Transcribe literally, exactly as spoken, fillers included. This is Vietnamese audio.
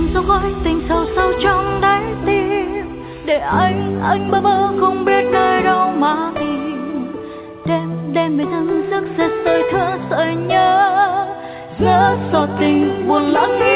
giấu khói tình sâu sâu trong đáy tim, để anh anh bơ vơ không biết nơi đâu mà tìm. Đêm đêm về dâng giấc sẽ sợi thương sợi nhớ, ngỡ giọt tình buồn lãng.